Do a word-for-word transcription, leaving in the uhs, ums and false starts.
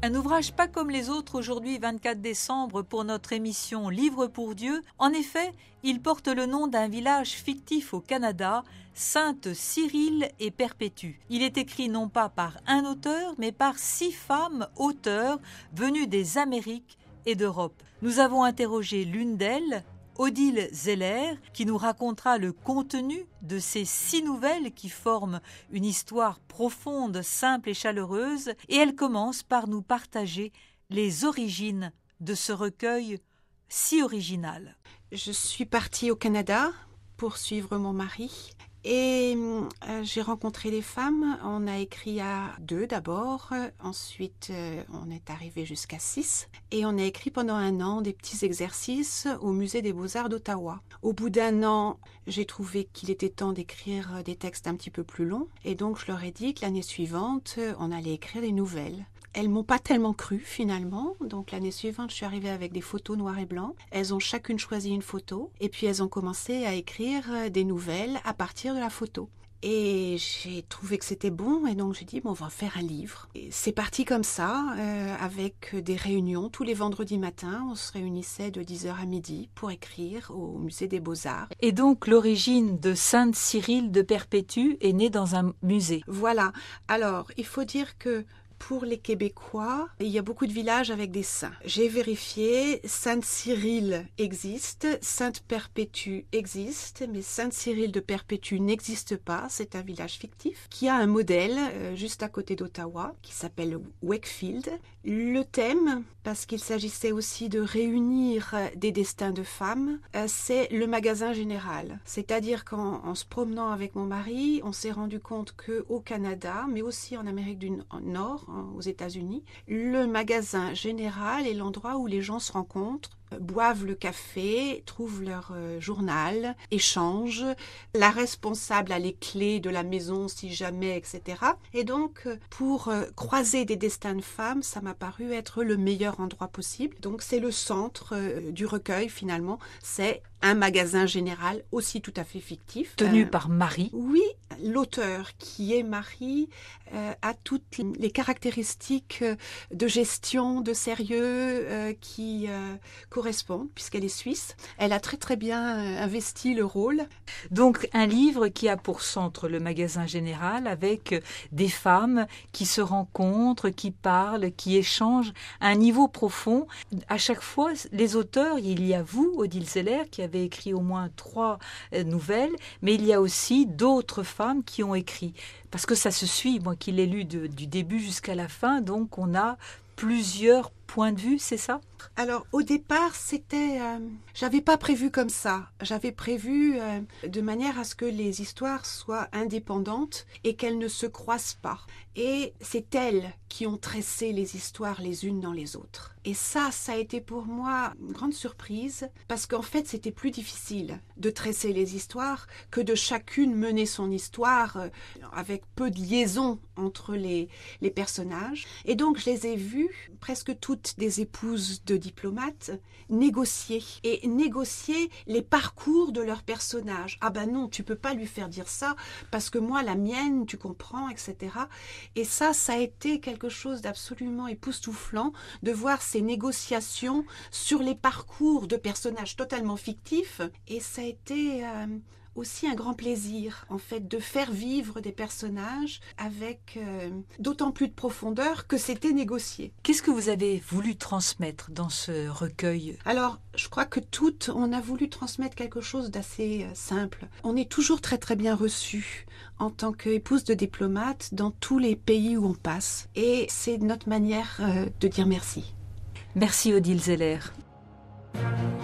Un ouvrage pas comme les autres aujourd'hui, vingt-quatre décembre, pour notre émission Livre pour Dieu. En effet, il porte le nom d'un village fictif au Canada, Sainte-Cyrille et Perpétue. Il est écrit non pas par un auteur, mais par six femmes auteurs venues des Amériques et d'Europe. Nous avons interrogé l'une d'elles, Odile Zeller, qui nous racontera le contenu de ces six nouvelles qui forment une histoire profonde, simple et chaleureuse, et elle commence par nous partager les origines de ce recueil si original. Je suis partie au Canada pour suivre mon mari. Et euh, j'ai rencontré des femmes, on a écrit à deux d'abord, ensuite euh, on est arrivé jusqu'à six, et on a écrit pendant un an des petits exercices au Musée des Beaux-Arts d'Ottawa. Au bout d'un an, j'ai trouvé qu'il était temps d'écrire des textes un petit peu plus longs, et donc je leur ai dit que l'année suivante, on allait écrire des nouvelles. Elles m'ont pas tellement cru finalement, donc l'année suivante je suis arrivée avec des photos noir et blanc. Elles ont chacune choisi une photo et puis elles ont commencé à écrire des nouvelles à partir de la photo. Et j'ai trouvé que c'était bon et donc j'ai dit bon, on va faire un livre. Et c'est parti comme ça, euh, avec des réunions tous les vendredis matins. On se réunissait de dix heures à midi pour écrire au Musée des Beaux-Arts. Et donc l'origine de Sainte-Cyrille de Perpétue est née dans un musée. Voilà, alors il faut dire que pour les Québécois, il y a beaucoup de villages avec des saints. J'ai vérifié, Sainte-Cyrille existe, Sainte-Perpétue existe, mais Sainte-Cyrille de Perpétue n'existe pas. C'est un village fictif qui a un modèle euh, juste à côté d'Ottawa qui s'appelle Wakefield. Le thème, parce qu'il s'agissait aussi de réunir des destins de femmes, euh, c'est le magasin général. C'est-à-dire qu'en en se promenant avec mon mari, on s'est rendu compte qu'au Canada, mais aussi en Amérique du Nord, aux États-Unis, le magasin général est l'endroit où les gens se rencontrent, boivent le café, trouvent leur euh, journal, échangent. La responsable a les clés de la maison si jamais, et cetera. Et donc, pour euh, croiser des destins de femmes, ça m'a paru être le meilleur endroit possible. Donc, c'est le centre euh, du recueil, finalement. C'est un magasin général aussi tout à fait fictif. Tenu euh, par Marie. Oui, l'auteur qui est Marie euh, a toutes les caractéristiques de gestion, de sérieux euh, qui euh, correspondent puisqu'elle est suisse. Elle a très très bien euh, investi le rôle. Donc un livre qui a pour centre le magasin général avec des femmes qui se rencontrent, qui parlent, qui échangent à un niveau profond. À chaque fois, les auteurs, il y a vous, Odile Zeller, qui avez écrit au moins trois nouvelles, mais il y a aussi d'autres femmes qui ont écrit. Parce que ça se suit, moi qui l'ai lu de, du début jusqu'à la fin, donc on a plusieurs points de vue, c'est ça ? Alors au départ, c'était, euh, j'avais pas prévu comme ça. J'avais prévu euh, de manière à ce que les histoires soient indépendantes et qu'elles ne se croisent pas. Et c'est elles qui ont tressé les histoires les unes dans les autres. Et ça, ça a été pour moi une grande surprise parce qu'en fait, c'était plus difficile de tresser les histoires que de chacune mener son histoire euh, avec peu de liaison entre les, les personnages. Et donc, je les ai vues, presque toutes des épouses de diplomates, négocier. Et négocier les parcours de leurs personnages. Ah ben non, tu peux pas lui faire dire ça parce que moi, la mienne, tu comprends, et cetera. Et ça, ça a été quelque chose d'absolument époustouflant de voir ces négociations sur les parcours de personnages totalement fictifs. Et ça a été euh, aussi un grand plaisir, en fait, de faire vivre des personnages avec euh, d'autant plus de profondeur que c'était négocié. Qu'est-ce que vous avez voulu transmettre dans ce recueil ? Alors, je crois que toutes, on a voulu transmettre quelque chose d'assez euh, simple. On est toujours très très bien reçus en tant qu'épouse de diplomate dans tous les pays où on passe. Et c'est notre manière euh, de dire merci. Merci Odile Zeller.